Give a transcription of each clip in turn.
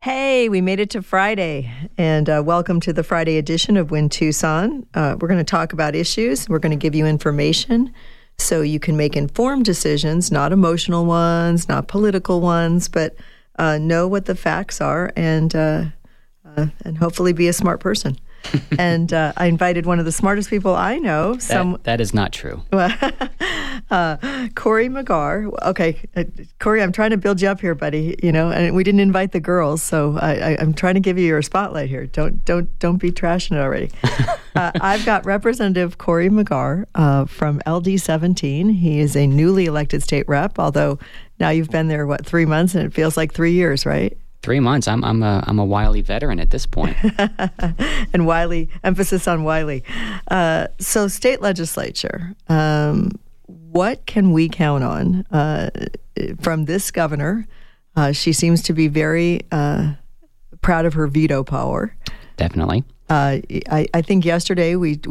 Hey, we made it to Friday, and welcome to the Friday edition of Win Tucson. We're going to talk about issues. We're going to give you information so you can make informed decisions, not emotional ones, not political ones, but know what the facts are and hopefully be a smart person. And I invited one of the smartest people I know. That is not true. Corey McGarr. Okay, Corey, I'm trying to build you up here, buddy. You know, and we didn't invite the girls, so I'm trying to give you your spotlight here. Don't be trashing it already. I've got Representative Corey McGarr from LD17. He is a newly elected state rep, although now you've been there 3 months, and it feels like 3 years, right? 3 months. I'm a wily veteran at this point. And wily, emphasis on wily. So state legislature, what can we count on from this governor? She seems to be very proud of her veto power. Definitely. I think yesterday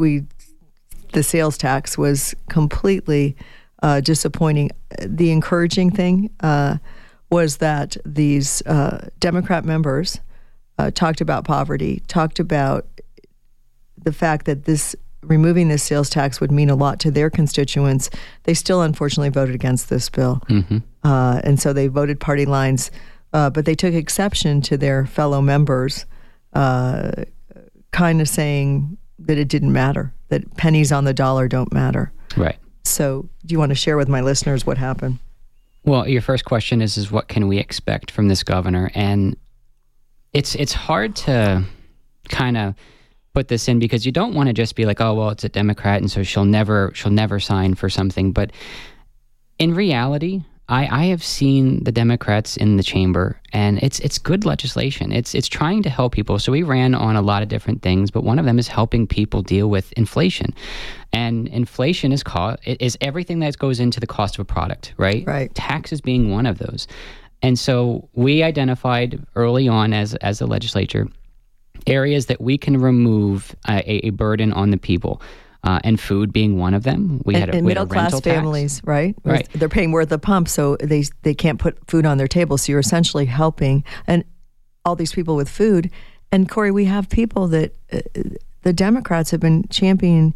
the sales tax was completely disappointing. The encouraging thing was that these Democrat members talked about poverty, talked about the fact that removing this sales tax would mean a lot to their constituents. They still, unfortunately, voted against this bill. Mm-hmm. And so they voted party lines, but they took exception to their fellow members, kind of saying that it didn't matter, that pennies on the dollar don't matter. Right. So do you want to share with my listeners what happened? Well, your first question is what can we expect from this governor? And it's hard to kind of put this in because you don't want to just be like, oh, well, it's a Democrat, and so she'll never sign for something. But in reality, I have seen the Democrats in the chamber, and it's good legislation. It's trying to help people. So we ran on a lot of different things, but one of them is helping people deal with inflation. And inflation is everything that goes into the cost of a product, right? Right. Taxes being one of those. And so we identified early on as a legislature areas that we can remove a burden on the people. And food being one of them. We had a middle-class families, right? Right. They're paying more at the pump, so they can't put food on their table. So you're essentially helping and all these people with food. And Corey, we have people that the Democrats have been championing,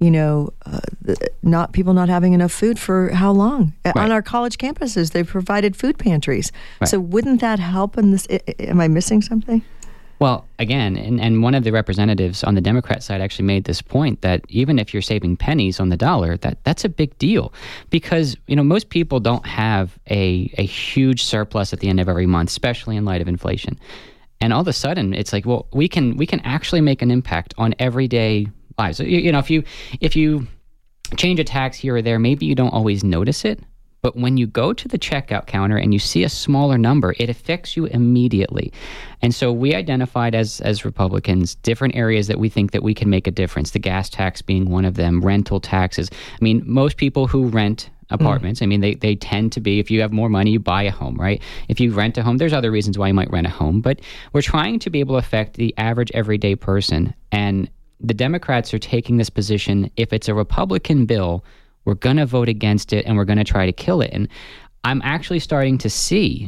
people not having enough food for how long? Right. On our college campuses, they've provided food pantries. Right. So wouldn't that help in this? Am I missing something? Well, again, and one of the representatives on the Democrat side actually made this point that even if you're saving pennies on the dollar, that's a big deal because, most people don't have a huge surplus at the end of every month, especially in light of inflation. And all of a sudden, it's like, well, we can actually make an impact on everyday lives. So, if you change a tax here or there, maybe you don't always notice it. But when you go to the checkout counter and you see a smaller number, it affects you immediately. And so we identified as Republicans different areas that we think that we can make a difference, the gas tax being one of them, rental taxes. I mean, most people who rent apartments, they tend to be, if you have more money, you buy a home, right? If you rent a home, there's other reasons why you might rent a home. But we're trying to be able to affect the average everyday person. And the Democrats are taking this position, if it's a Republican bill, we're going to vote against it and we're going to try to kill it. And I'm actually starting to see,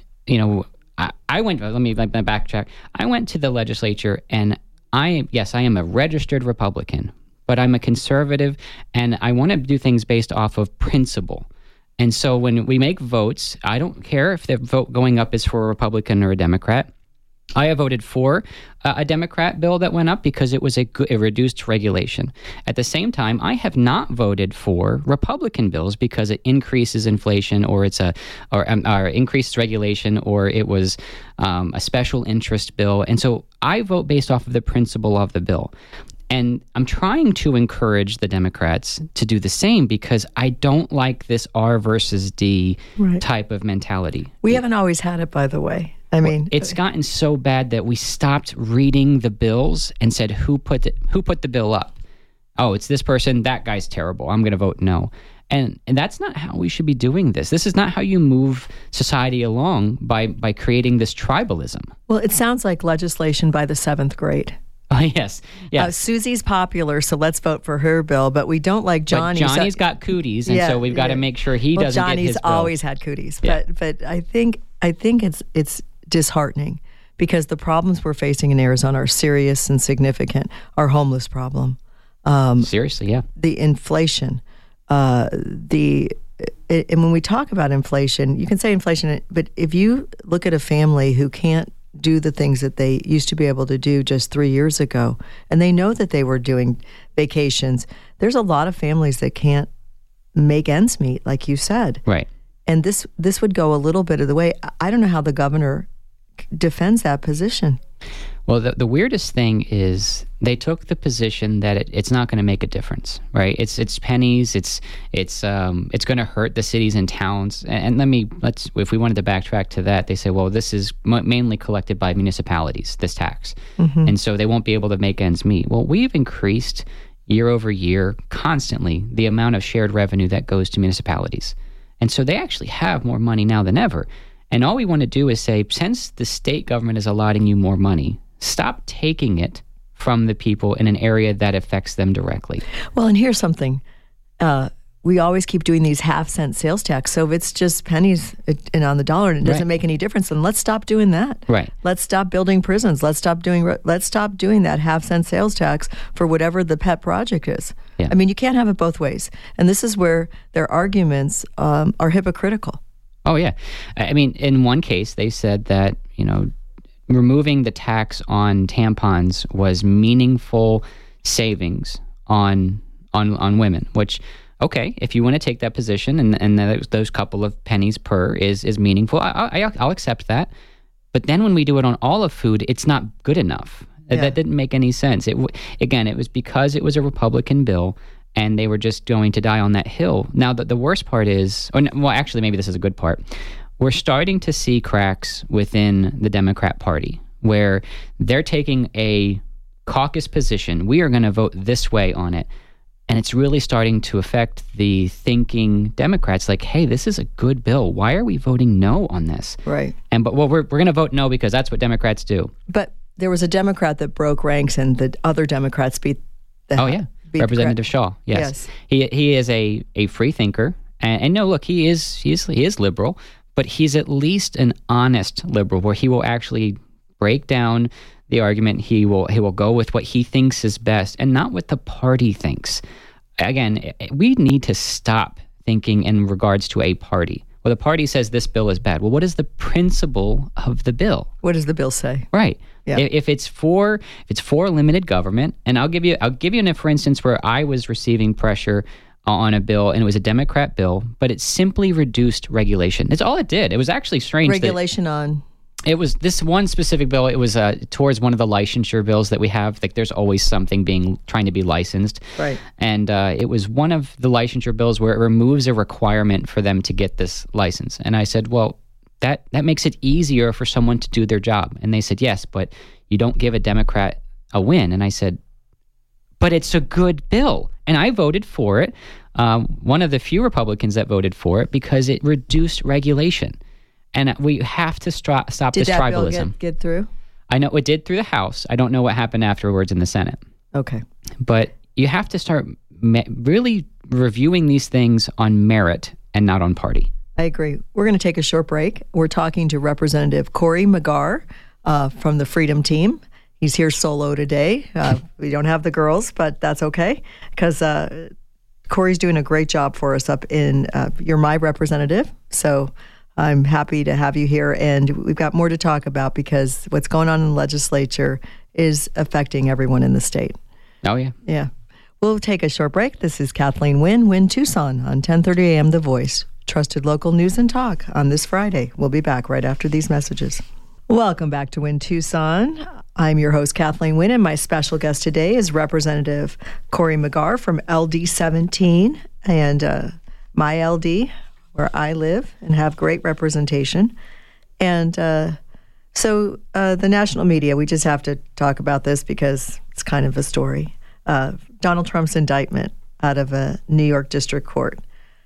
I went, let me backtrack. I went to the legislature and I am a registered Republican, but I'm a conservative and I want to do things based off of principle. And so when we make votes, I don't care if the vote going up is for a Republican or a Democrat. I have voted for a Democrat bill that went up because it was a reduced regulation. At the same time, I have not voted for Republican bills because it increases inflation or increased regulation or it was a special interest bill. And so I vote based off of the principle of the bill. And I'm trying to encourage the Democrats to do the same because I don't like this R versus D type of mentality. We haven't always had it, by the way. It's gotten so bad that we stopped reading the bills and said, who put the bill up? Oh, it's this person. That guy's terrible. I'm going to vote no. And that's not how we should be doing this. This is not how you move society along by creating this tribalism. Well, it sounds like legislation by the 7th grade. Yes. Susie's popular, so let's vote for her bill. But we don't like Johnny. But Johnny's got cooties, and so we've got to make sure he doesn't get his bill. Johnny's always had cooties, but I think it's disheartening because the problems we're facing in Arizona are serious and significant. Our homeless problem. Seriously, yeah. The inflation. And when we talk about inflation, you can say inflation, but if you look at a family who can't do the things that they used to be able to do just 3 years ago, and they know that they were doing vacations, there's a lot of families that can't make ends meet, like you said. Right. And this would go a little bit of the way. I don't know how the governor defends that position. Well, the weirdest thing is they took the position that it's not going to make a difference, right? It's pennies. It's going to hurt the cities and towns. And if we wanted to backtrack to that, they say, well, this is mainly collected by municipalities, this tax, and so they won't be able to make ends meet. Well, we've increased year over year constantly the amount of shared revenue that goes to municipalities, and so they actually have more money now than ever. And all we want to do is say, since the state government is allotting you more money, stop taking it from the people in an area that affects them directly. Well, and here's something. We always keep doing these half-cent sales tax. So if it's just pennies and on the dollar and it doesn't make any difference, then let's stop doing that. Right. Let's stop building prisons. Let's stop doing that half-cent sales tax for whatever the pet project is. Yeah. I mean, you can't have it both ways. And this is where their arguments are hypocritical. Oh, yeah. I mean, in one case, they said that, removing the tax on tampons was meaningful savings on women, which, okay, if you want to take that position and those couple of pennies per is meaningful, I'll accept that. But then when we do it on all of food, it's not good enough. Yeah. That didn't make any sense. It was because it was a Republican bill and they were just going to die on that hill. Now, the worst part is, actually, maybe this is a good part. We're starting to see cracks within the Democrat Party where they're taking a caucus position. We are going to vote this way on it. And it's really starting to affect the thinking Democrats like, hey, this is a good bill. Why are we voting no on this? Right. But we're going to vote no because that's what Democrats do. But there was a Democrat that broke ranks and the other Democrats beat the Representative Shaw. Yes. He is a free thinker. And no, look, he is liberal. But he's at least an honest liberal where he will actually break down the argument. He will go with what he thinks is best and not what the party thinks. Again, we need to stop thinking in regards to a party. Well, the party says this bill is bad. Well, what is the principle of the bill? What does the bill say? Right. Yeah. If it's for limited government, and I'll give you for instance where I was receiving pressure on a bill, and it was a Democrat bill, but it simply reduced regulation. That's all it did. It was actually strange. Regulation on? It was this one specific bill. It was towards one of the licensure bills that we have. Like, there's always something trying to be licensed. Right. And it was one of the licensure bills where it removes a requirement for them to get this license. And I said, well, that makes it easier for someone to do their job. And they said, yes, but you don't give a Democrat a win. And I said, but it's a good bill. And I voted for it, one of the few Republicans that voted for it, because it reduced regulation. And we have to stop this tribalism. Did that bill get through? I know it did through the House. I don't know what happened afterwards in the Senate. Okay. But you have to start really reviewing these things on merit and not on party. I agree. We're going to take a short break. We're talking to Representative Cory McGarr from the Freedom Team. He's here solo today. We don't have the girls, but that's okay because Cory's doing a great job for us up in, you're my representative. So I'm happy to have you here. And we've got more to talk about because what's going on in the legislature is affecting everyone in the state. Oh, yeah. Yeah. We'll take a short break. This is Kathleen Wynn Tucson on 1030 AM The Voice. Trusted local news and talk on this Friday. We'll be back right after these messages. Welcome back to Win Tucson. I'm your host, Kathleen Wynn, and my special guest today is Representative Cory McGarr from LD 17 and my LD, where I live and have great representation. And so the national media, we just have to talk about this because it's kind of a story. Donald Trump's indictment out of a New York district court.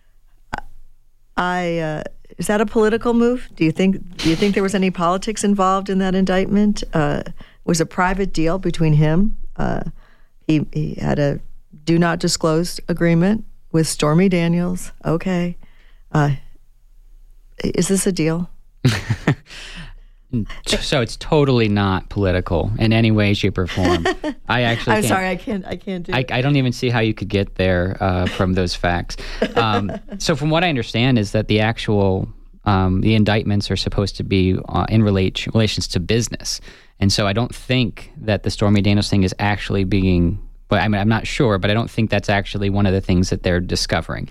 Is that a political move? Do you think there was any politics involved in that indictment? It was a private deal between him. He had a do not disclose agreement with Stormy Daniels. Okay. Is this a deal? So it's totally not political in any way, shape, or form. I'm sorry, I can't do it. I don't even see how you could get there from those facts. So from what I understand is that the actual the indictments are supposed to be in relations to business, and so I don't think that the Stormy Daniels thing is actually being. But I mean, I'm not sure, but I don't think that's actually one of the things that they're discovering.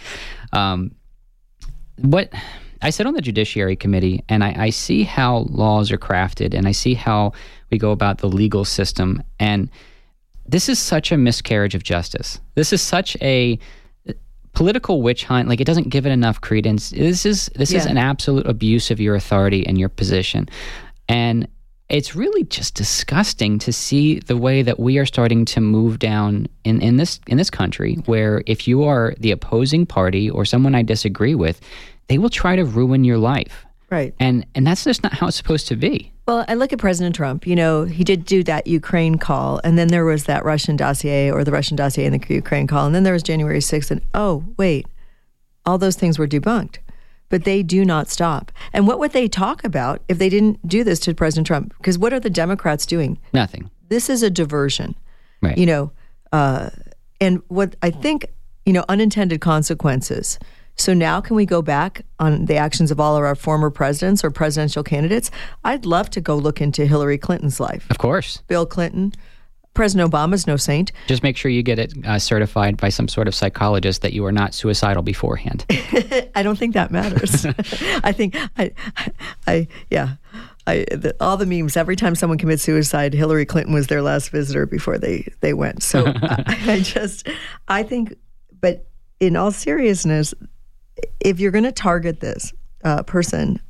What I sit on the Judiciary Committee, and I see how laws are crafted, and I see how we go about the legal system, and this is such a miscarriage of justice. This is such a political witch hunt. Like, it doesn't give it enough credence. This is an absolute abuse of your authority and your position, and it's really just disgusting to see the way that we are starting to move down in this country, where if you are the opposing party or someone I disagree with, they will try to ruin your life. Right. And that's just not how it's supposed to be. Well, I look at President Trump. You know, he did do that Ukraine call, and then there was that Russian dossier, or the Russian dossier and the Ukraine call, and then there was January 6th, and oh, wait, all those things were debunked. But they do not stop. And what would they talk about if they didn't do this to President Trump? Because what are the Democrats doing? Nothing. This is a diversion. Right. You know, and what I think, you know, unintended consequences. So now can we go back on the actions of all of our former presidents or presidential candidates? I'd love to go look into Hillary Clinton's life. Of course. Bill Clinton. President Obama's no saint. Just make sure you get it certified by some sort of psychologist that you are not suicidal beforehand. I don't think that matters. I think all the memes, every time someone commits suicide, Hillary Clinton was their last visitor before they went. So I think, but in all seriousness, if you're going to target this person,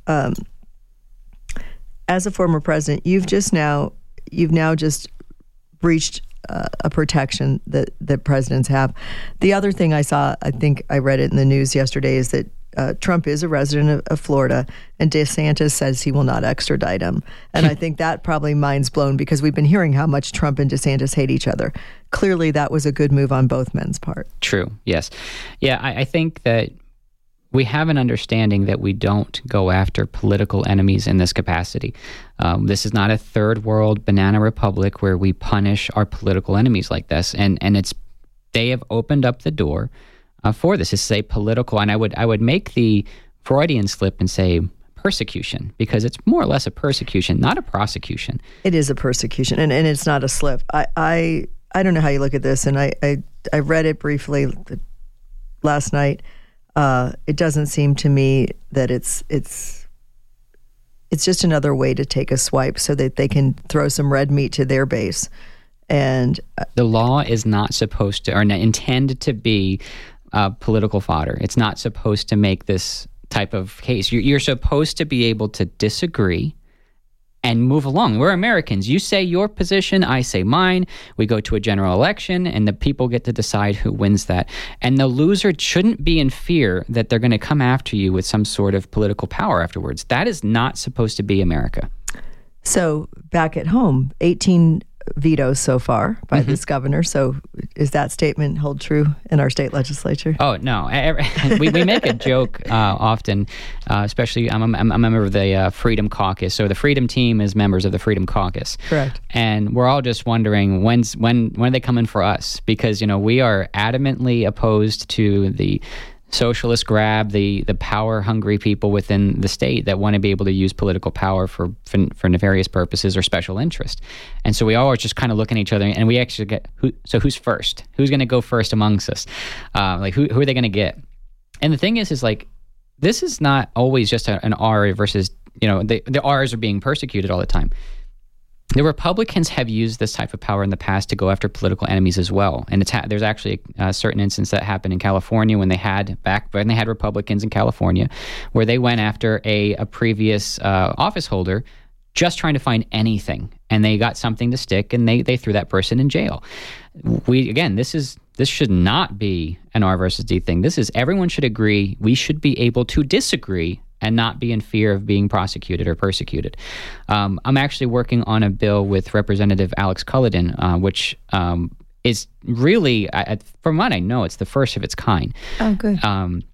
as a former president, you've now just breached a protection that presidents have. The other thing I saw, I think I read it in the news yesterday, is that Trump is a resident of Florida, and DeSantis says he will not extradite him. And I think that probably mind's blown, because we've been hearing how much Trump and DeSantis hate each other. Clearly, that was a good move on both men's part. True, yes. Yeah, I think that we have an understanding that we don't go after political enemies in this capacity. This is not a third world banana republic where we punish our political enemies like this. And they have opened up the door for this. This is a political, and I would make the Freudian slip and say persecution, because it's more or less a persecution, not a prosecution. It is a persecution, and it's not a slip. I don't know how you look at this, and I read it briefly last night. It doesn't seem to me that it's just another way to take a swipe so that they can throw some red meat to their base. And the law is not supposed to, or intended to be, political fodder. It's not supposed to make this type of case. You're supposed to be able to disagree and move along. We're Americans. You say your position, I say mine. We go to a general election, and the people get to decide who wins that. And the loser shouldn't be in fear that they're going to come after you with some sort of political power afterwards. That is not supposed to be America. So back at home, 18 vetoes so far by this governor. So is that statement hold true in our state legislature? Oh, no. We make a joke often, especially I'm a member of the Freedom Caucus. So the Freedom Team is members of the Freedom Caucus. Correct. And we're all just wondering when are they coming for us? Because, we are adamantly opposed to the socialist grab, the power-hungry people within the state that want to be able to use political power for nefarious purposes or special interest. And so we all are just kind of looking at each other, and we actually get, who's first? Who's going to go first amongst us? Who are they going to get? And the thing is like, this is not always just an R versus, the R's are being persecuted all the time. The Republicans have used this type of power in the past to go after political enemies as well. And there's actually a certain instance that happened in California when they had Republicans in California, where they went after a previous office holder just trying to find anything. And they got something to stick, and they threw that person in jail. This should not be an R versus D thing. Everyone should agree. We should be able to disagree and not be in fear of being prosecuted or persecuted. I'm actually working on a bill with Representative Alex Culloden, which is really, from what I know, it's the first of its kind. Oh, good.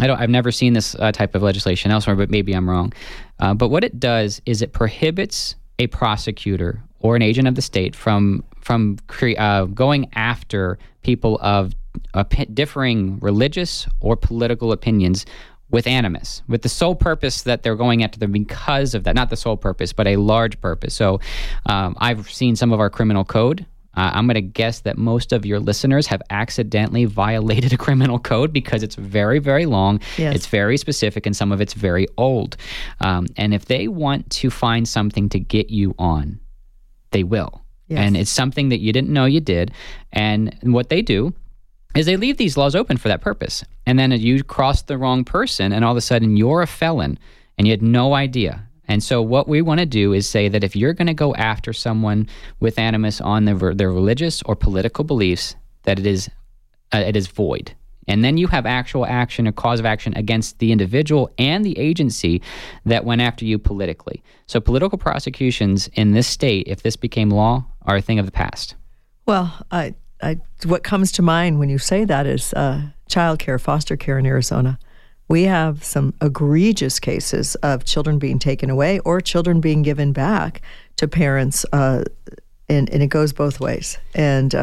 I've never seen this type of legislation elsewhere, but maybe I'm wrong. But what it does is it prohibits a prosecutor or an agent of the state from going after people of differing religious or political opinions with animus, with the sole purpose that they're going after them because of that. Not the sole purpose, but a large purpose. So I've seen some of our criminal code. I'm going to guess that most of your listeners have accidentally violated a criminal code because it's very, very long. Yes. It's very specific, and some of it's very old. And if they want to find something to get you on, they will. Yes. And it's something that you didn't know you did. And what they do is they leave these laws open for that purpose. And then you cross the wrong person, and all of a sudden you're a felon, and you had no idea. And so what we want to do is say that if you're going to go after someone with animus on their religious or political beliefs, that it is void. And then you have actual action, a cause of action against the individual and the agency that went after you politically. So political prosecutions in this state, if this became law, are a thing of the past. Well, what comes to mind when you say that is child care, foster care in Arizona. We have some egregious cases of children being taken away or children being given back to parents, and it goes both ways. And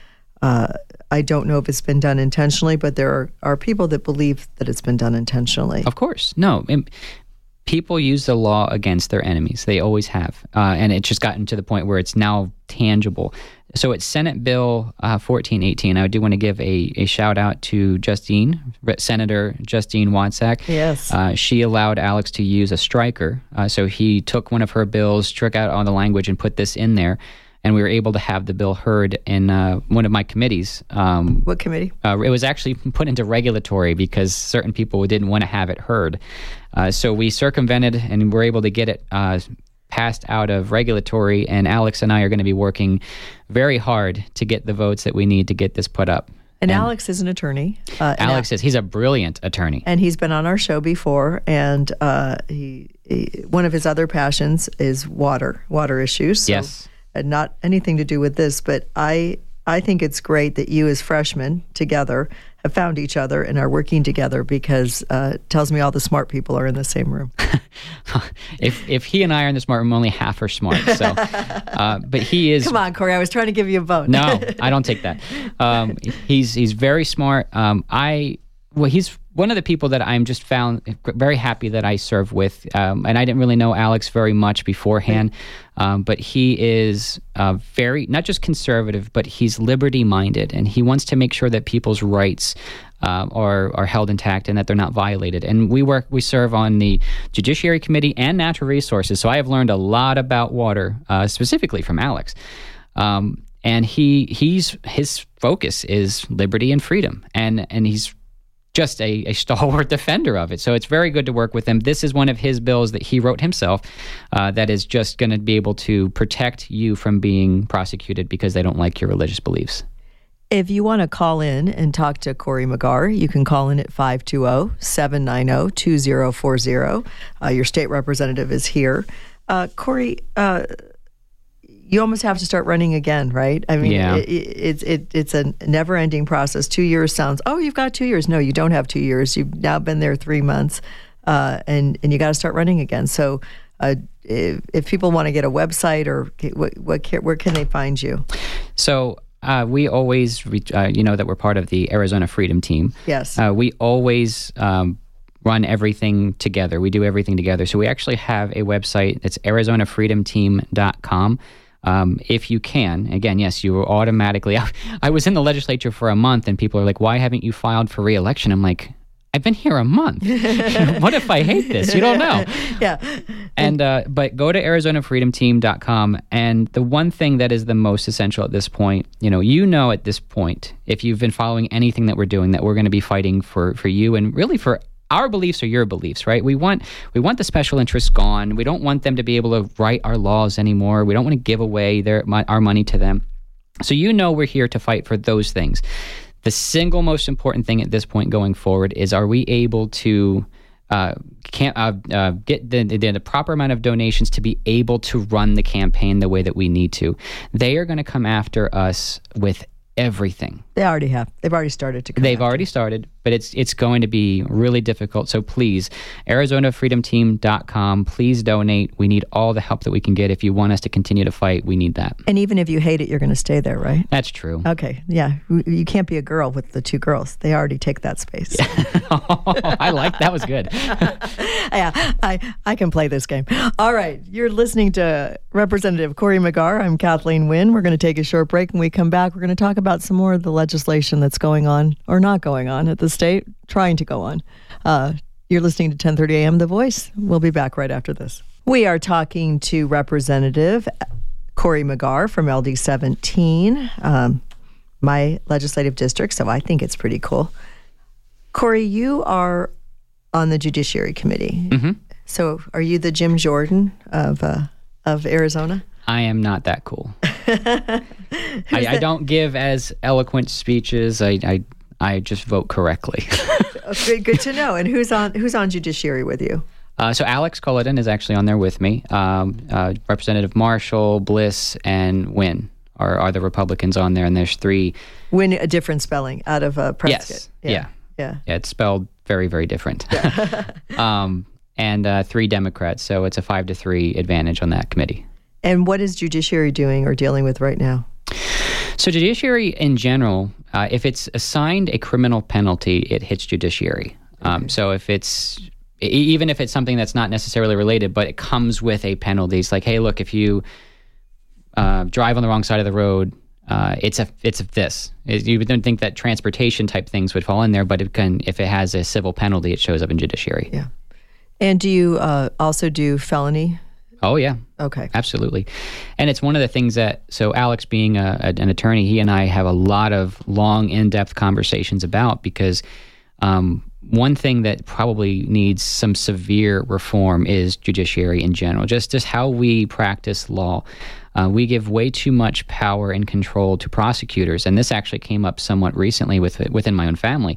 I don't know if it's been done intentionally, but there are people that believe that it's been done intentionally. Of course. No. People use the law against their enemies. They always have. And it's just gotten to the point where it's now tangible. So it's Senate Bill 1418. I do want to give a shout out to Senator Justine Watsack. Yes. She allowed Alex to use a striker. So he took one of her bills, struck out all the language, and put this in there. And we were able to have the bill heard in one of my committees. What committee? It was actually put into regulatory because certain people didn't want to have it heard. So we circumvented and were able to get it passed out of regulatory, and Alex and I are going to be working very hard to get the votes that we need to get this put up. And Alex is an attorney. He's a brilliant attorney. And he's been on our show before, and he one of his other passions is water issues. So, yes. Not anything to do with this, but I think it's great that you as freshmen together have found each other and are working together, because it tells me all the smart people are in the same room. If he and I are in the smart room, only half are smart. So, but he is. Come on, Corey. I was trying to give you a vote. No, I don't take that. He's very smart. He's one of the people that I'm just found very happy that I serve with. And I didn't really know Alex very much beforehand, but he is very, not just conservative, but he's liberty-minded, and he wants to make sure that people's rights are held intact and that they're not violated. And we serve on the Judiciary Committee and Natural Resources, so I have learned a lot about water, specifically from Alex. And his focus is liberty and freedom, and he's just a stalwart defender of it. So it's very good to work with him. This is one of his bills that he wrote himself that is just going to be able to protect you from being prosecuted because they don't like your religious beliefs. If you want to call in and talk to Corey McGarr, you can call in at 520-790-2040. Your state representative is here. Corey, you almost have to start running again, right? I mean, yeah. It's a never-ending process. 2 years sounds, you've got 2 years. No, you don't have 2 years. You've now been there 3 months, and you got to start running again. So if people want to get a website, or where can they find you? So we always, that we're part of the Arizona Freedom Team. Yes. We always run everything together. We do everything together. So we actually have a website. It's ArizonaFreedomTeam.com. If you can, again, yes, you will automatically. I was in the legislature for a month, and people are like, "Why haven't you filed for re-election?" I'm like, "I've been here a month. What if I hate this? You don't know." Yeah. And but go to ArizonaFreedomTeam.com, and the one thing that is the most essential at this point, at this point, if you've been following anything that we're doing, that we're going to be fighting for you, and really for our beliefs or your beliefs, right? We want the special interests gone. We don't want them to be able to write our laws anymore. We don't want to give away our money to them. So we're here to fight for those things. The single most important thing at this point going forward is, are we able to get the proper amount of donations to be able to run the campaign the way that we need to? They are going to come after us with everything. They already have. They've already started to come. They've already started. but it's going to be really difficult. So please, ArizonaFreedomTeam.com. Please donate. We need all the help that we can get. If you want us to continue to fight, we need that. And even if you hate it, you're going to stay there, right? That's true. Okay. Yeah. You can't be a girl with the two girls. They already take that space. I like that. Was good. Yeah, I can play this game. All right. You're listening to Representative Cory McGarr. I'm Kathleen Wynne. We're going to take a short break. When we come back, we're going to talk about some more of the legislation that's going on or not going on at the state, trying to go on. You're listening to 1030 AM The Voice. We'll be back right after this. We are talking to Representative Cory McGarr from LD 17, my legislative district, so I think it's pretty cool. Cory, you are on the Judiciary Committee. Mm-hmm. So are you the Jim Jordan of Arizona? I am not that cool. I don't give as eloquent speeches. I just vote correctly. Good to know. And who's on Judiciary with you? So Alex Culloden is actually on there with me. Representative Marshall, Bliss, and Wynn are the Republicans on there, and there's 3. Wynn, a different spelling out of Prescott. Yes. Yeah. It's spelled very, very different. And 3 Democrats, so it's a 5-3 advantage on that committee. And what is Judiciary doing or dealing with right now? So Judiciary in general, if it's assigned a criminal penalty, it hits Judiciary. Okay. So even if it's something that's not necessarily related, but it comes with a penalty, it's like, hey, look, if you drive on the wrong side of the road, it's this. You don't think that transportation type things would fall in there, but if it has a civil penalty, it shows up in Judiciary. Yeah. And do you also do felony? Oh, yeah. Okay. Absolutely. And it's one of the things so Alex being an attorney, he and I have a lot of long, in-depth conversations about, because one thing that probably needs some severe reform is Judiciary in general, just how we practice law. We give way too much power and control to prosecutors, and this actually came up somewhat recently within my own family.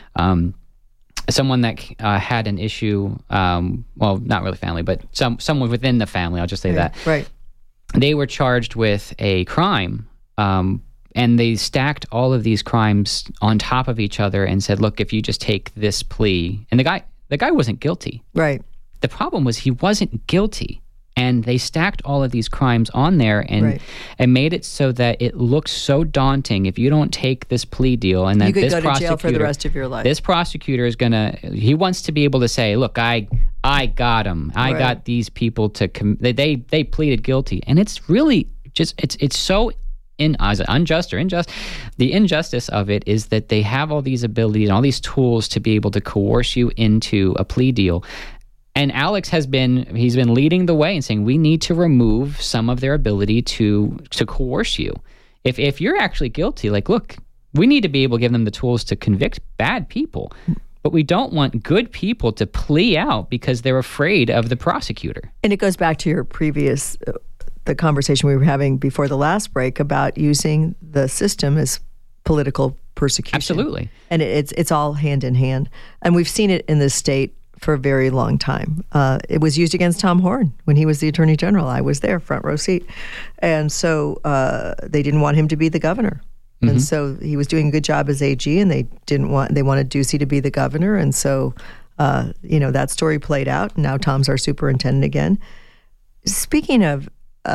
Someone that had an issue, well, not really family, but someone within the family, I'll just say that. Right. They were charged with a crime, and they stacked all of these crimes on top of each other and said, look, if you just take this plea, and the guy wasn't guilty. Right. The problem was he wasn't guilty. And they stacked all of these crimes on there and made it so that it looks so daunting if you don't take this plea deal, and that you could this go to jail for the rest of your life. This prosecutor he wants to be able to say, look, I got him. I got these people to they pleaded guilty. And it's really just it's so unjust or unjust. The injustice of it is that they have all these abilities and all these tools to be able to coerce you into a plea deal. And Alex he's been leading the way and saying we need to remove some of their ability to coerce you. If you're actually guilty, like, look, we need to be able to give them the tools to convict bad people. But we don't want good people to plea out because they're afraid of the prosecutor. And it goes back to your previous, the conversation we were having before the last break about using the system as political persecution. Absolutely. And it's all hand in hand. And we've seen it in this state for a very long time. It was used against Tom Horne when he was the Attorney General. I was there, front row seat. And so they didn't want him to be the governor. Mm-hmm. And so he was doing a good job as AG, and they wanted Ducey to be the governor. And so, that story played out. And now Tom's our superintendent again. Speaking of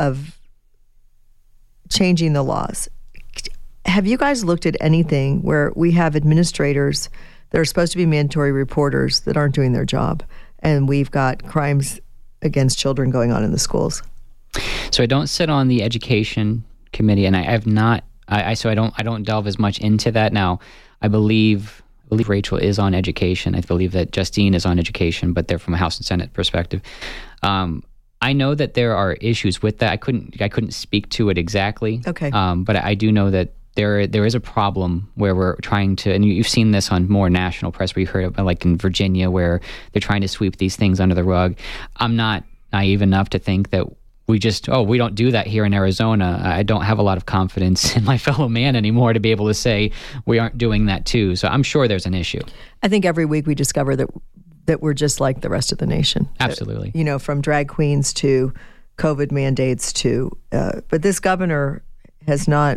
changing the laws, have you guys looked at anything where we have administrators that are supposed to be mandatory reporters that aren't doing their job, and we've got crimes against children going on in the schools? So I don't sit on the education committee, and I have not. So I don't delve as much into that now. I believe Rachel is on education. I believe that Justine is on education, but they're from a House and Senate perspective. I know that there are issues with that. I couldn't speak to it exactly. Okay. But I do know that there is a problem where we're trying to, and you've seen this on more national press where you heard about, like in Virginia, where they're trying to sweep these things under the rug. I'm not naive enough to think that we don't do that here in Arizona. I don't have a lot of confidence in my fellow man anymore to be able to say we aren't doing that too. So I'm sure there's an issue. I think every week we discover that we're just like the rest of the nation. Absolutely. From drag queens to COVID mandates to, but this governor has not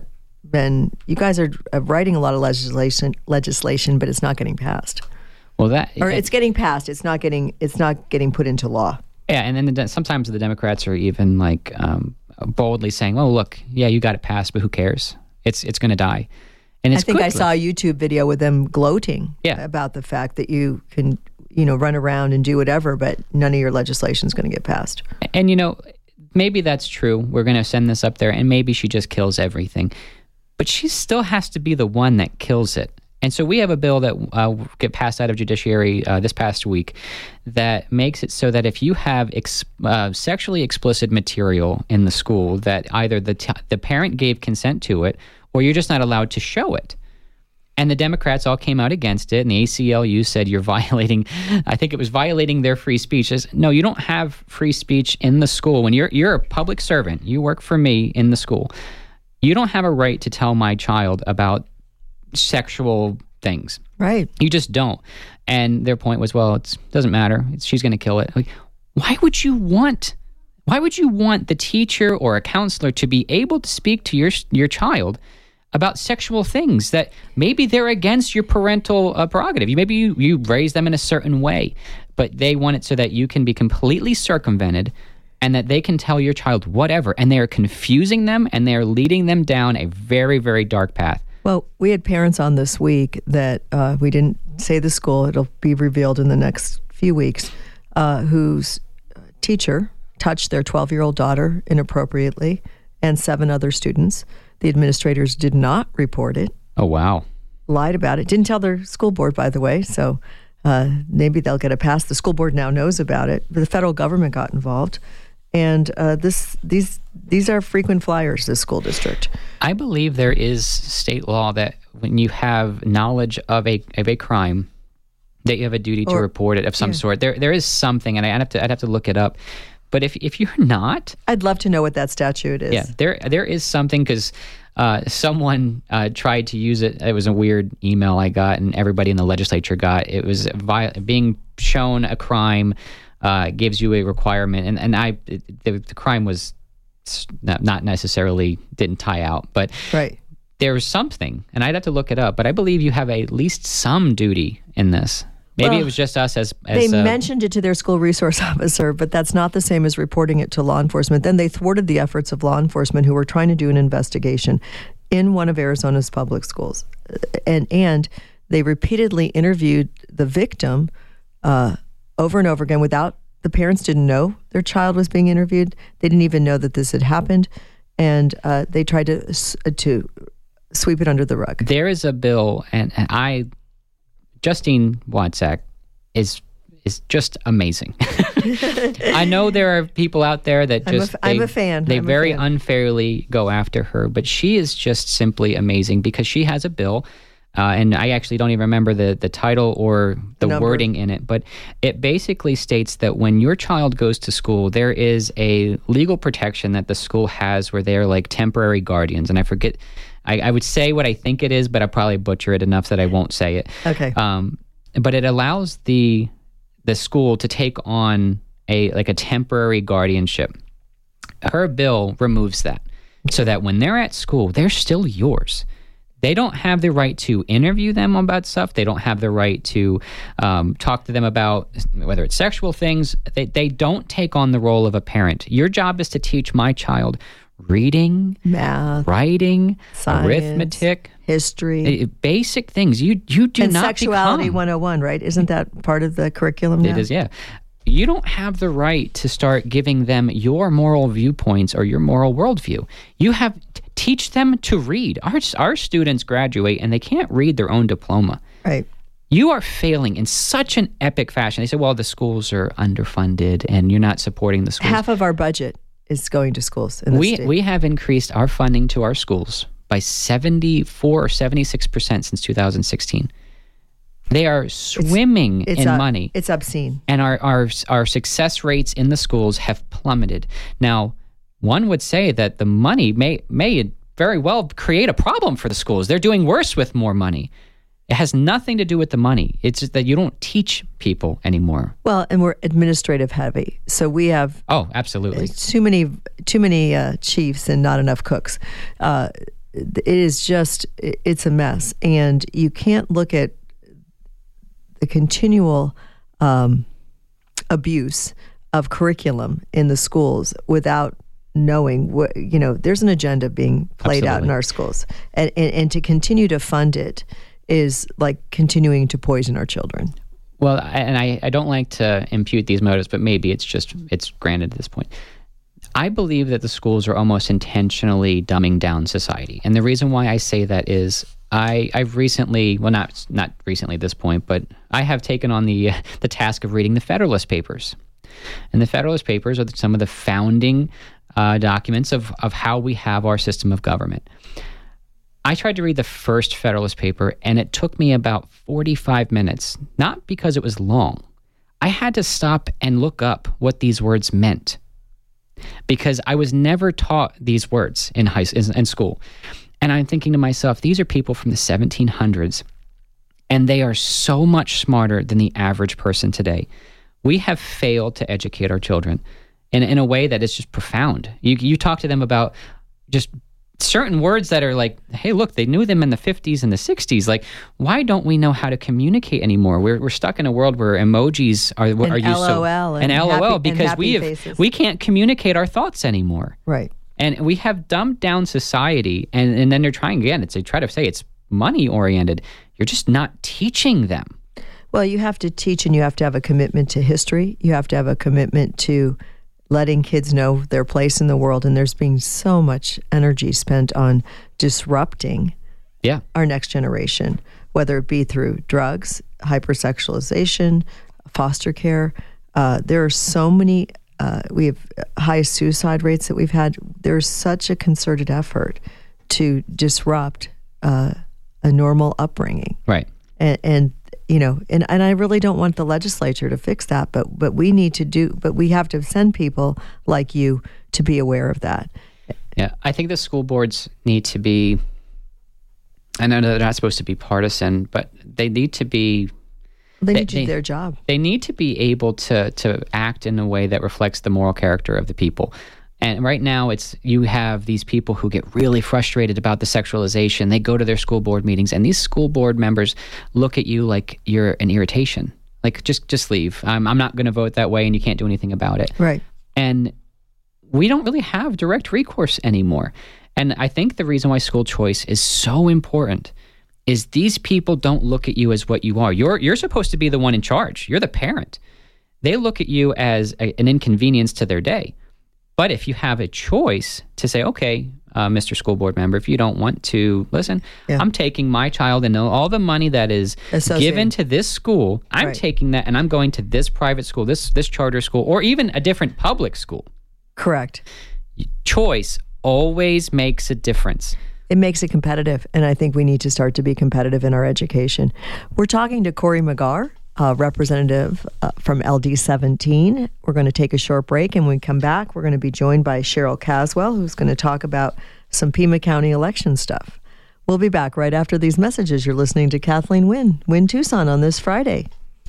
been, you guys are writing a lot of legislation, but it's not getting passed. Well, it's getting passed. It's not getting put into law. Yeah, and then sometimes the Democrats are even like boldly saying, "Oh, look, yeah, you got it passed, but who cares? It's going to die." And I think I saw a YouTube video with them gloating about the fact that you can, run around and do whatever, but none of your legislation is going to get passed. And maybe that's true. We're going to send this up there, and maybe she just kills everything, but she still has to be the one that kills it. And so we have a bill that get passed out of judiciary this past week that makes it so that if you have sexually explicit material in the school, that either the parent gave consent to it or you're just not allowed to show it. And the Democrats all came out against it, and the ACLU said you're violating, I think it was violating their free speech. Says, no, you don't have free speech in the school. When you're a public servant, you work for me in the school, you don't have a right to tell my child about sexual things. Right. You just don't. And their point was, well, it doesn't matter. She's going to kill it. Like, why would you want the teacher or a counselor to be able to speak to your child about sexual things that maybe they're against your parental prerogative? Maybe you raise them in a certain way, but they want it so that you can be completely circumvented and that they can tell your child whatever. And they are confusing them, and they are leading them down a very, very dark path. Well, we had parents on this week that we didn't say the school, it'll be revealed in the next few weeks, whose teacher touched their 12-year-old daughter inappropriately and 7 other students. The administrators did not report it. Oh, wow. Lied about it. Didn't tell their school board, by the way, so maybe they'll get a pass. The school board now knows about it. The federal government got involved. And these are frequent flyers, this school district. I believe there is state law that when you have knowledge of a crime, that you have a duty to report it of some sort. There is something, and I'd have to look it up. But if you're not, I'd love to know what that statute is. Yeah, there is something, because someone tried to use it. It was a weird email I got, and everybody in the legislature got. It was being shown a crime. Gives you a requirement, and the crime was not necessarily didn't tie out, but right. There was something, and I'd have to look it up, but I believe you have at least some duty in this. Maybe it was just us as they mentioned it to their school resource officer, but that's not the same as reporting it to law enforcement. Then they thwarted the efforts of law enforcement who were trying to do an investigation in one of Arizona's public schools, and they repeatedly interviewed the victim over and over again without, the parents didn't know their child was being interviewed. They didn't even know that this had happened. And they tried to sweep it under the rug. There is a bill, and Justine Wozniak is just amazing. I know there are people out there that just... I'm a fan. They very unfairly go after her, but she is just simply amazing because she has a bill. And I actually don't even remember the title or the wording in it, but it basically states that when your child goes to school, there is a legal protection that the school has where they're like temporary guardians. And I forget, I would say what I think it is, but I'll probably butcher it enough that I won't say it. Okay. But it allows the school to take on a temporary guardianship. Her bill removes that so that when they're at school, they're still yours. They don't have the right to interview them about stuff. They don't have the right to talk to them about whether it's sexual things. They don't take on the role of a parent. Your job is to teach my child reading, math, writing, science, arithmetic, history, basic things. You do and not sexuality become. 101, right? Isn't that part of the curriculum now? It is, yeah. You don't have the right to start giving them your moral viewpoints or your moral worldview. You have teach them to read. Our students graduate and they can't read their own diploma. Right. You are failing in such an epic fashion. They say, well, the schools are underfunded and you're not supporting the schools. Half of our budget is going to schools in the state. We have increased our funding to our schools by 74 or 76% since 2016. They are swimming in money. It's obscene. And our success rates in the schools have plummeted. Now, one would say that the money may very well create a problem for the schools. They're doing worse with more money. It has nothing to do with the money. It's just that you don't teach people anymore. Well, and we're administrative heavy. So we have absolutely too many chiefs and not enough cooks. it is just, it's a mess. And you can't look at the continual abuse of curriculum in the schools without knowing what, there's an agenda being played out in our schools. And to continue to fund it is like continuing to poison our children. Well, and I don't like to impute these motives, but maybe it's granted at this point. I believe that the schools are almost intentionally dumbing down society. And the reason why I say that is I've recently, well, not recently at this point, but I have taken on the task of reading the Federalist Papers. And the Federalist Papers are some of the founding documents of how we have our system of government. I tried to read the first Federalist paper, and it took me about 45 minutes, not because it was long. I had to stop and look up what these words meant, because I was never taught these words in school. And I'm thinking to myself, these are people from the 1700s, and they are so much smarter than the average person today. We have failed to educate our children in a way that is just profound. You talk to them about just certain words that are like, hey, look, they knew them in the 50s and the 60s. Like, why don't we know how to communicate anymore? We're stuck in a world where emojis are used LOL and LOL because we can't communicate our thoughts anymore. Right. And we have dumbed down society, and then they're trying again. They try to say it's money oriented. You're just not teaching them. Well, you have to teach, and you have to have a commitment to history. You have to have a commitment to letting kids know their place in the world. And there's being so much energy spent on disrupting our next generation, whether it be through drugs, hypersexualization, foster care. There are so many, we have highest suicide rates that we've had. There's such a concerted effort to disrupt a normal upbringing. Right. And I really don't want the legislature to fix that, but we have to send people like you to be aware of that. Yeah, I think the school boards need to be, I know they're not supposed to be partisan, but they need to be. They need to do their job. They need to be able to act in a way that reflects the moral character of the people. And right now, you have these people who get really frustrated about the sexualization. They go to their school board meetings, and these school board members look at you like you're an irritation. Like, just leave. I'm not going to vote that way, and you can't do anything about it. Right. And we don't really have direct recourse anymore. And I think the reason why school choice is so important is these people don't look at you as what you are. You're supposed to be the one in charge. You're the parent. They look at you as an inconvenience to their day. But if you have a choice to say, okay, Mr. School Board Member, if you don't want to listen, I'm taking my child and all the money that is given to this school, I'm taking that and I'm going to this private school, this charter school, or even a different public school. Correct. Choice always makes a difference. It makes it competitive, and I think we need to start to be competitive in our education. We're talking to Corey McGarr, representative from LD 17. We're going to take a short break, and when we come back, we're going to be joined by Cheryl Caswell, who's going to talk about some Pima County election stuff. We'll be back right after these messages. You're listening to Kathleen Win Tucson on this Friday.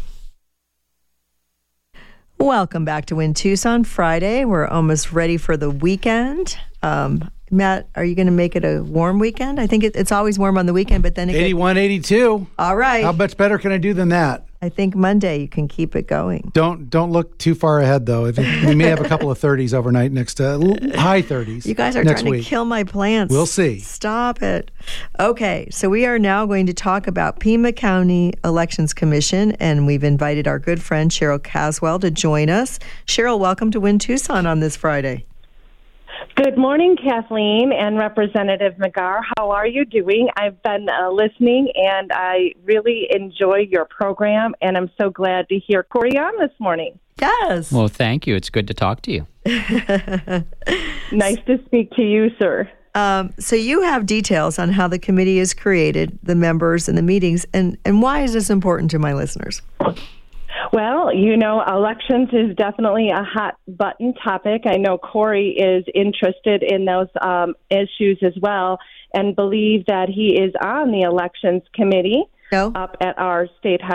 Welcome back to Win Tucson Friday. We're almost ready for the weekend. Matt, are you going to make it a warm weekend? I think it's always warm on the weekend, but then it 81, 82. All right. How much better can I do than that? I think Monday you can keep it going. Don't look too far ahead, though. I think we may have a couple of 30s overnight next high 30s. You guys are trying to kill my plants. We'll see. Stop it. Okay, so we are now going to talk about Pima County Elections Commission, and we've invited our good friend Cheryl Caswell to join us. Cheryl, welcome to Win Tucson on this Friday. Good morning, Kathleen and Representative McGarr. How are you doing? I've been listening, and I really enjoy your program, and I'm so glad to hear Corey on this morning. Yes. Well, thank you. It's good to talk to you. Nice to speak to you, sir. So you have details on how the committee is created, the members and the meetings, and why is this important to my listeners? Well, elections is definitely a hot-button topic. I know Corey is interested in those issues as well and believe that he is on the elections committee up at our State House.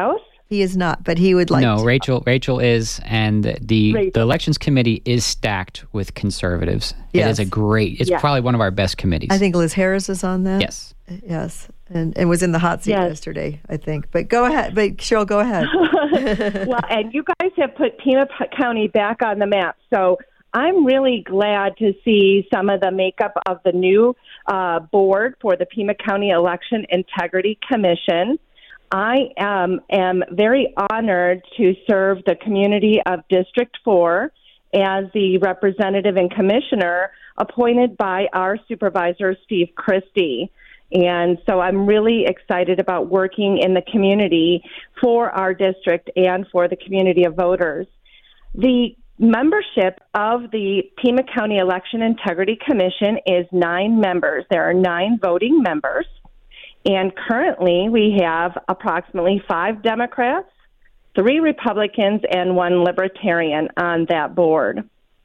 He is not, but he would like No, to. Rachel is, and the Rachel. elections committee is stacked with conservatives. Yes. It is it's Yes. probably one of our best committees. I think Liz Harris is on that. Yes. Yes. And was in the hot seat Yes. yesterday, I think. But go ahead. But Cheryl, go ahead. Well, and you guys have put Pima County back on the map. So I'm really glad to see some of the makeup of the new board for the Pima County Election Integrity Commission. I am very honored to serve the community of District 4 as the representative and commissioner appointed by our supervisor, Steve Christie. And so I'm really excited about working in the community for our district and for the community of voters. The membership of the Pima County Election Integrity Commission is 9 members. There are 9 voting members. And currently we have approximately 5 Democrats, 3 Republicans, and 1 Libertarian on that board.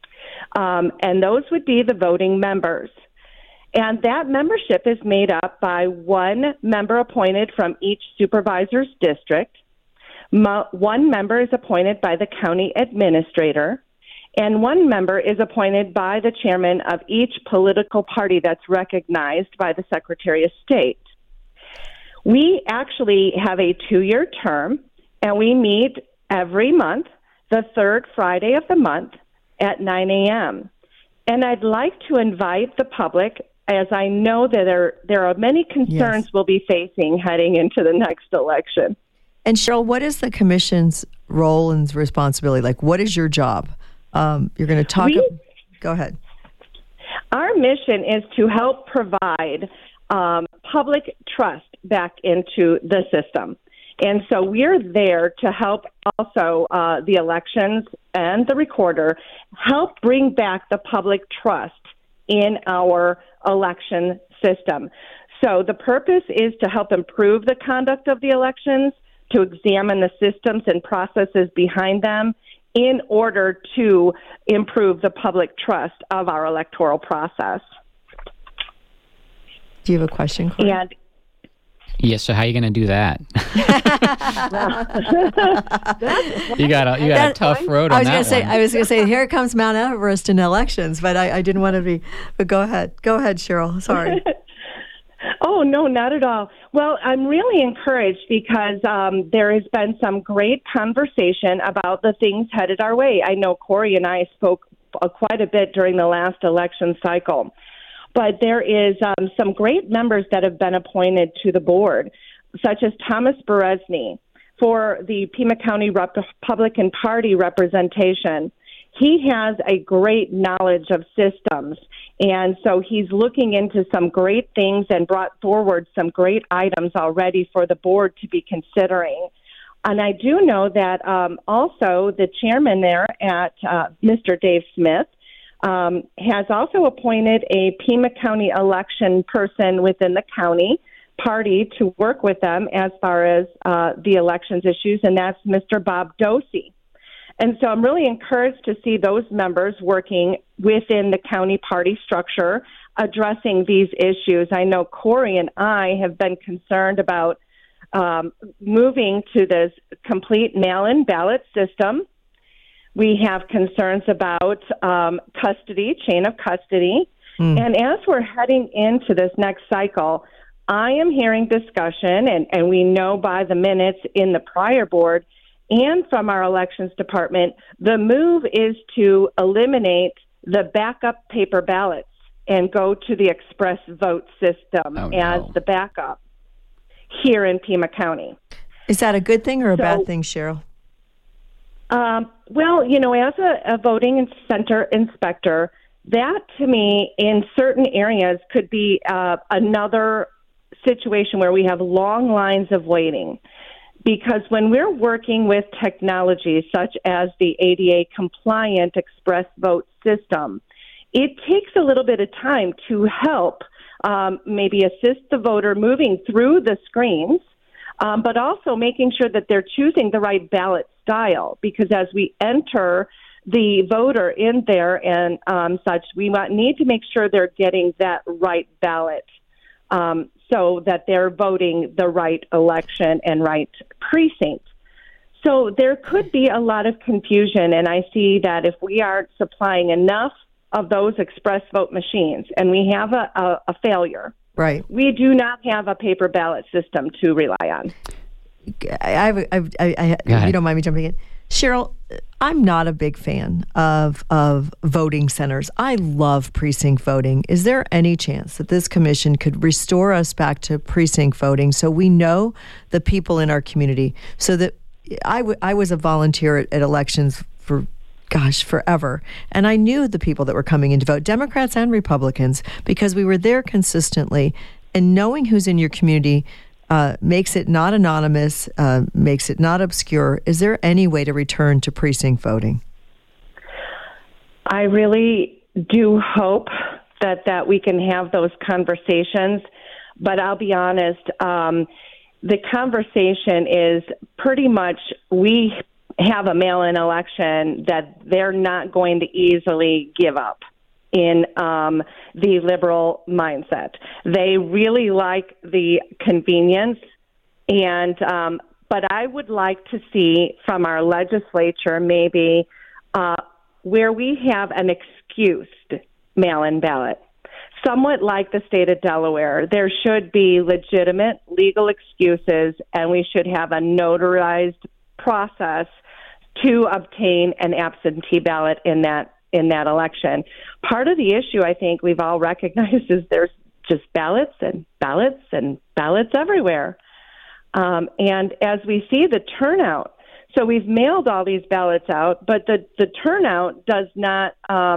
And those would be the voting members. And that membership is made up by 1 member appointed from each supervisor's district. 1 member is appointed by the county administrator. And 1 member is appointed by the chairman of each political party that's recognized by the Secretary of State. We actually have a 2-year term, and we meet every month, the 3rd Friday of the month at 9 a.m. And I'd like to invite the public, as I know that there are many concerns Yes. we'll be facing heading into the next election. And Cheryl, what is the commission's role and responsibility? Like, what is your job? You're going to talk. Go ahead. Our mission is to help provide public trust back into the system. And so we're there to help also the elections and the recorder help bring back the public trust in our election system. So the purpose is to help improve the conduct of the elections, to examine the systems and processes behind them in order to improve the public trust of our electoral process. Do you have a question, Corey? And Yes. So how are you going to do that? you got a tough road on that one. I was going to say, here comes Mount Everest in elections, but I didn't want to be. But go ahead, Cheryl. Sorry. Oh, no, not at all. Well, I'm really encouraged because there has been some great conversation about the things headed our way. I know Corey and I spoke quite a bit during the last election cycle. But there is some great members that have been appointed to the board, such as Thomas Berezny for the Pima County Republican Party representation. He has a great knowledge of systems, and so he's looking into some great things and brought forward some great items already for the board to be considering. And I do know that also the chairman there at Mr. Dave Smith has also appointed a Pima County election person within the county party to work with them as far as the elections issues, and that's Mr. Bob Dosey. And so I'm really encouraged to see those members working within the county party structure, addressing these issues. I know Corey and I have been concerned about moving to this complete mail-in ballot system. We have concerns about chain of custody. And as we're heading into this next cycle, I am hearing discussion, and we know by the minutes in the prior board and from our elections department, the move is to eliminate the backup paper ballots and go to the express vote system as the backup here in Pima County. Is that a good thing or a bad thing, Cheryl? Well, as a voting center inspector, that to me in certain areas could be another situation where we have long lines of waiting. Because when we're working with technology such as the ADA compliant express vote system, it takes a little bit of time to help maybe assist the voter moving through the screens, but also making sure that they're choosing the right ballot style. Because as we enter the voter in there and such, we need to make sure they're getting that right ballot so that they're voting the right election and right precinct. So there could be a lot of confusion, and I see that if we aren't supplying enough of those express vote machines and we have a failure, right, we do not have a paper ballot system to rely on. You don't mind me jumping in? Cheryl, I'm not a big fan of voting centers. I love precinct voting. Is there any chance that this commission could restore us back to precinct voting so we know the people in our community? So that I was a volunteer at elections for, forever. And I knew the people that were coming in to vote, Democrats and Republicans, because we were there consistently. And knowing who's in your community makes it not anonymous, makes it not obscure. Is there any way to return to precinct voting? I really do hope that we can have those conversations, but I'll be honest, the conversation is pretty much we have a mail-in election that they're not going to easily give up in the liberal mindset. They really like the convenience, and but I would like to see from our legislature maybe where we have an excused mail-in ballot. Somewhat like the state of Delaware, there should be legitimate legal excuses, and we should have a notarized process to obtain an absentee ballot in that election. Part of the issue, I think we've all recognized, is there's just ballots and ballots and ballots everywhere. And as we see the turnout, so we've mailed all these ballots out, but the turnout does not,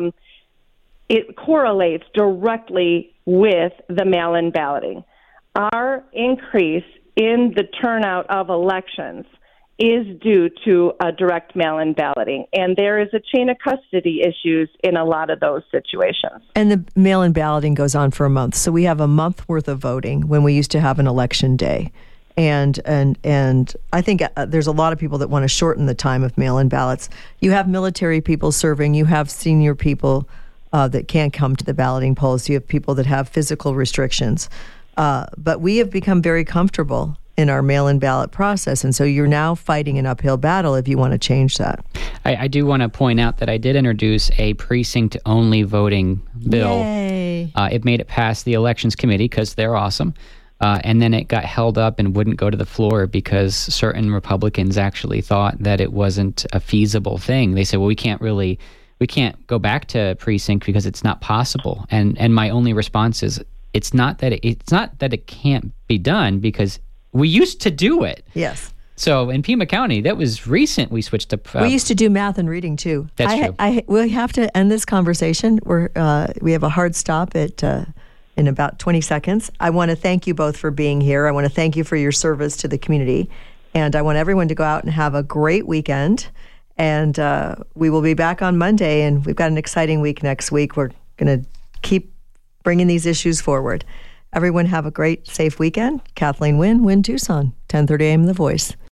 it correlates directly with the mail-in balloting. Our increase in the turnout of elections is due to a direct mail-in balloting, and there is a chain of custody issues in a lot of those situations. And the mail-in balloting goes on for a month, so we have a month worth of voting when we used to have an election day. And I think there's a lot of people that want to shorten the time of mail-in ballots. You have military people serving, you have senior people that can't come to the balloting polls, you have people that have physical restrictions. But we have become very comfortable in our mail-in ballot process, and so you're now fighting an uphill battle if you want to change that. I do want to point out that I did introduce a precinct-only voting bill. Yay. It made it past the Elections Committee because they're awesome, and then it got held up and wouldn't go to the floor because certain Republicans actually thought that it wasn't a feasible thing. They said, well, we can't go back to precinct because it's not possible. And my only response is, it's not that it can't be done, because we used to do it. Yes. So in Pima County, that was recent. We switched to. We used to do math and reading too. That's true. We have to end this conversation. We have a hard stop in about 20 seconds. I want to thank you both for being here. I want to thank you for your service to the community, and I want everyone to go out and have a great weekend. And we will be back on Monday, and we've got an exciting week next week. We're going to keep bringing these issues forward. Everyone have a great, safe weekend. Kathleen Wynne, Tucson, 10:30 a.m. The Voice.